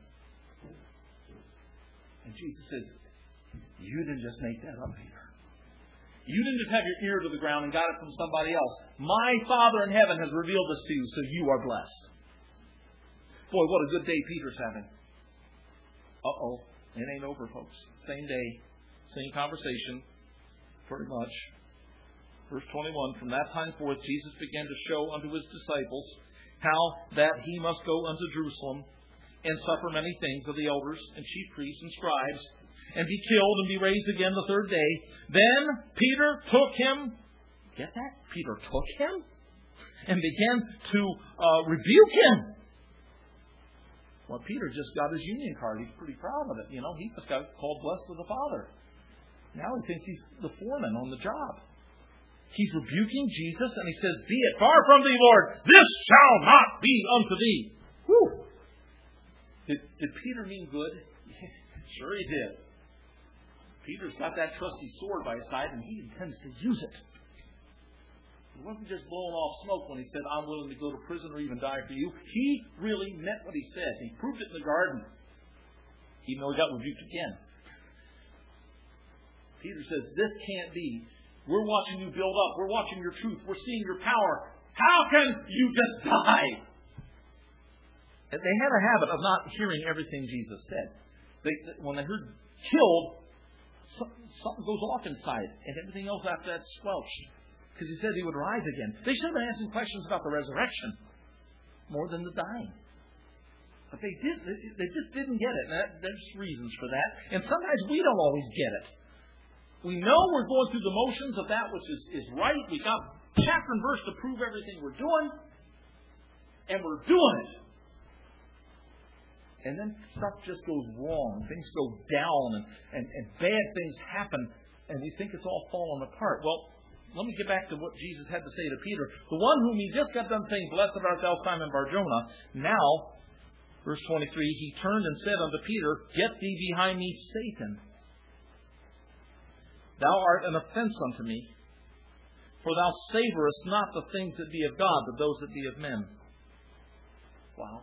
And Jesus says, you didn't just make that up, Peter. You didn't just have your ear to the ground and got it from somebody else. My Father in heaven has revealed this to you, so you are blessed. Boy, what a good day Peter's having. Uh-oh. It ain't over, folks. Same day. Same conversation. Pretty much. Verse 21, from that time forth Jesus began to show unto his disciples how that he must go unto Jerusalem and suffer many things of the elders and chief priests and scribes, and be killed and be raised again the third day. Then Peter took him Get that? Peter took him and began to rebuke him. Well, Peter just got his union card. He's pretty proud of it. He just got called blessed of the Father. Now he thinks he's the foreman on the job. He's rebuking Jesus, and he says, "Be it far from thee, Lord. This shall not be unto thee." Whew. Did Peter mean good? Sure he did. Peter's got that trusty sword by his side, and he intends to use it. He wasn't just blowing off smoke when he said, "I'm willing to go to prison or even die for you." He really meant what he said. He proved it in the garden, even though he got rebuked again. Peter says, "This can't be. We're watching you build up. We're watching your truth. We're seeing your power. How can you just die?" And they had a habit of not hearing everything Jesus said. When they heard killed, something goes off inside, and everything else after that squelched. Because he said he would rise again. They should have been asking questions about the resurrection more than the dying. But they just didn't get it. And there's reasons for that. And sometimes we don't always get it. We know we're going through the motions of that which is right. We got chapter and verse to prove everything we're doing. And we're doing it. And then stuff just goes wrong. Things go down and bad things happen. And we think it's all falling apart. Well, let me get back to what Jesus had to say to Peter. The one whom he just got done saying, "Blessed art thou, Simon Bar-Jonah." Now, verse 23, he turned and said unto Peter, "Get thee behind me, Satan. Thou art an offense unto me, for thou savorest not the things that be of God, but those that be of men." Wow.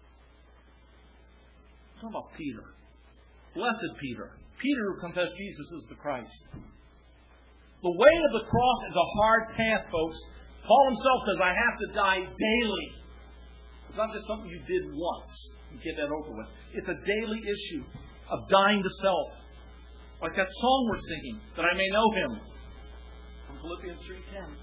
Talk about Peter. Blessed Peter. Peter who confessed Jesus as the Christ. The way of the cross is a hard path, folks. Paul himself says, "I have to die daily." It's not just something you did once and get that over with. It's a daily issue of dying to self. Like that song we're singing, "That I may know Him," from Philippians 3:10.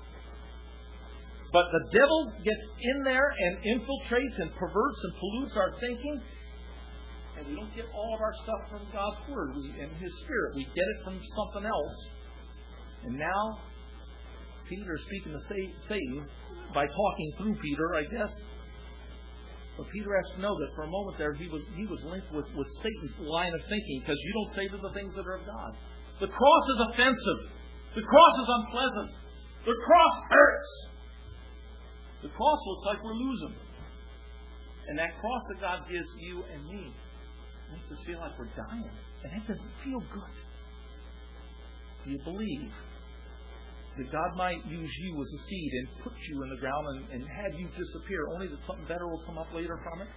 But the devil gets in there and infiltrates and perverts and pollutes our thinking. And we don't get all of our stuff from God's Word and His Spirit. We get it from something else. And now, Peter is speaking to Satan by talking through Peter, I guess. But Peter has to know that for a moment there, he was linked with Satan's line of thinking, because you don't savor the things that are of God. The cross is offensive. The cross is unpleasant. The cross hurts. The cross looks like we're losing. And that cross that God gives you and me makes us feel like we're dying. And that doesn't feel good. Do you believe that God might use you as a seed and put you in the ground and have you disappear, only that something better will come up later from it?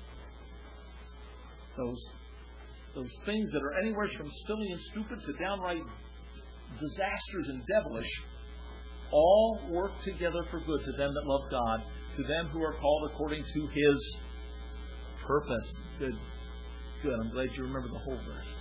Those things that are anywhere from silly and stupid to downright disastrous and devilish, all work together for good to them that love God, to them who are called according to His purpose. Good. I'm glad you remember the whole verse.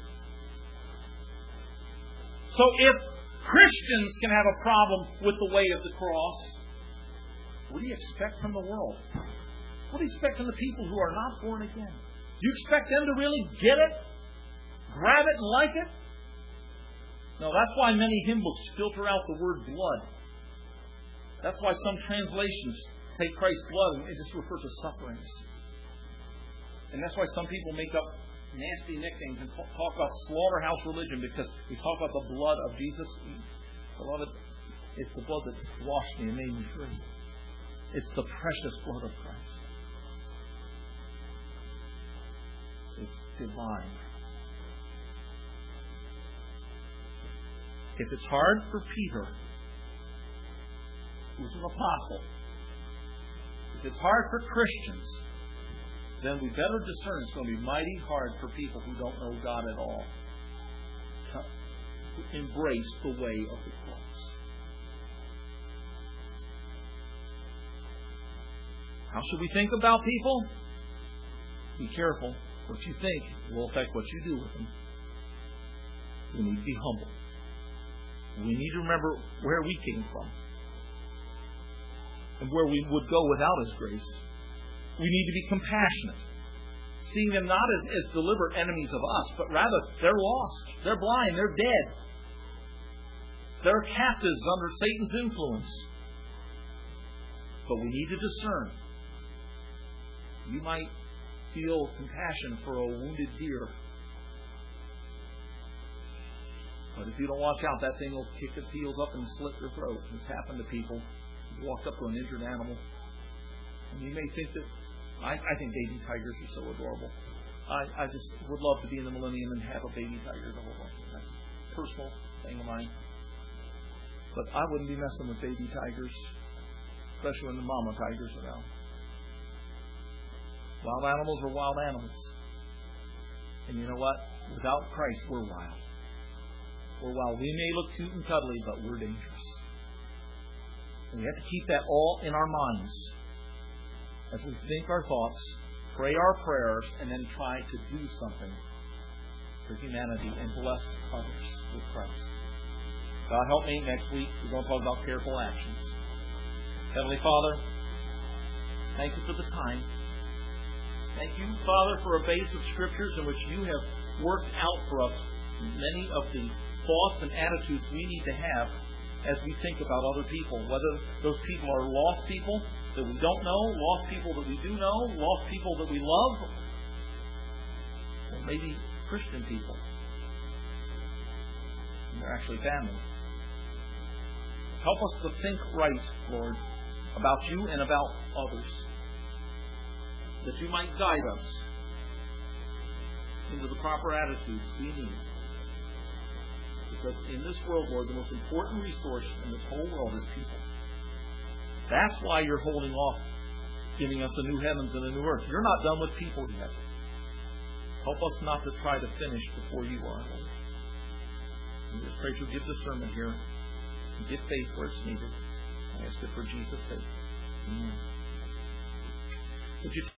So if Christians can have a problem with the way of the cross, what do you expect from the world? What do you expect from the people who are not born again? Do you expect them to really get it? Grab it and like it? No, that's why many hymn books filter out the word blood. That's why some translations take Christ's blood and just refer to sufferings. And that's why some people make up nasty nicknames and talk about slaughterhouse religion, because we talk about the blood of Jesus. Beloved, it's the blood that washed me and made me free. It's the precious blood of Christ. It's divine. If it's hard for Peter, who's an apostle, if it's hard for Christians, then we better discern it's going to be mighty hard for people who don't know God at all to embrace the way of the cross. How should we think about people? Be careful. What you think will affect what you do with them. We need to be humble. We need to remember where we came from and where we would go without His grace. We need to be compassionate, seeing them not as deliberate enemies of us, but rather they're lost, they're blind, they're dead. They're captives under Satan's influence. But we need to discern. You might feel compassion for a wounded deer. But if you don't watch out, that thing will kick its heels up and slit your throat. It's happened to people who walked up to an injured animal. And you may think that, I think baby tigers are so adorable. I just would love to be in the millennium and have a baby tiger to hold on. That's a personal thing of mine. But I wouldn't be messing with baby tigers, especially when the mama tigers are around. Wild animals are wild animals. And you know what? Without Christ, we're wild. We're wild. We may look cute and cuddly, but we're dangerous. And we have to keep that all in our minds as we think our thoughts, pray our prayers, and then try to do something for humanity and bless others with Christ. God help me. Next week we're going to talk about careful actions. Heavenly Father, thank you for the time. Thank you, Father, for a base of Scriptures in which you have worked out for us many of the thoughts and attitudes we need to have as we think about other people. Whether those people are lost people that we don't know, lost people that we do know, lost people that we love, or maybe Christian people. And they're actually family. Help us to think right, Lord, about you and about others. That you might guide us into the proper attitudes we need. Because in this world, Lord, the most important resource in this whole world is people. That's why you're holding off giving us a new heavens and a new earth. You're not done with people yet. Help us not to try to finish before you are, Lord. We just pray you'll give discernment here and give faith where it's needed. I ask it for Jesus' sake. Amen. Would you